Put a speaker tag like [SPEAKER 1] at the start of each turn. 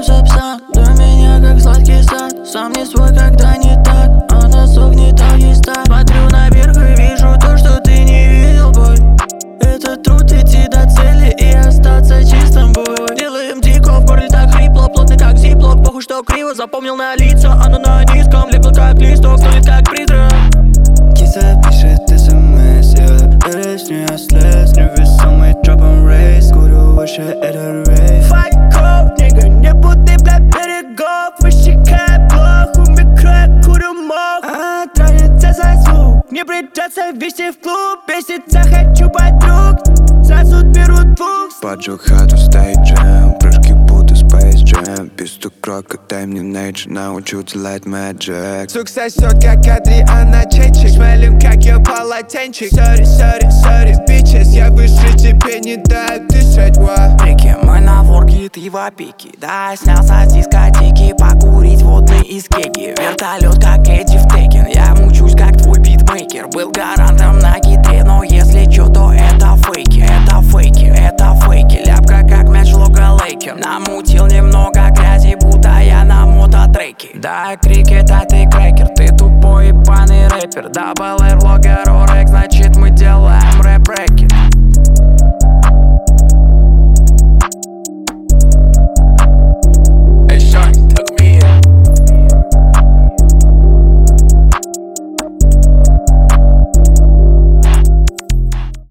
[SPEAKER 1] сапсан. Для меня как сладкий сад, сам не свой, когда не так. Она сохнет, а есть так. Смотрю наверх и вижу то, что ты не видел, бой. Это труд идти до цели и остаться чистым, бой. Делаем дико, в горле так хрипло, плотный как зиплок. Похуй, что криво, запомнил на лица. Оно на низком, лепло как листок, стонет как призрак.
[SPEAKER 2] Киса пишет смс, песню я слез. Невесомый дропом рейс, курю выше, это рейс.
[SPEAKER 3] Файков, нига, не путай, бля, берегов. Высекая блох, у микро, курю мох. Тронется за звук, не придется вести в клуб. Беситься хочу подруг, сразу берут двух.
[SPEAKER 2] Поджег хату, стоит джем, прыжки будто Space Jam. Писту крока, дай мне nature, научу делать magic.
[SPEAKER 3] Сук сосет, как Адриана Чечек. Шмелем, как я полотенчик. Sorry, sorry, sorry, bitches. Я выше, тебе не даю дышать, ва.
[SPEAKER 4] Реки, мы на ворке, ты в опеке. Да, я снялся с дискотеки, покурить водный из кеги. Вертолет, как Эдди в Текен. Я мучусь, как твой битмейкер. Был гарантом на гитре, но если чё, то это фейки. Это фейки, это фейки. Ляпка, как мяч в логалейке. Намутил немного грязи, будто я на мототреке. Да, крикет, а ты крекер. Ты тупой ебаный рэпер. Дабл R, логер, орек, значит мы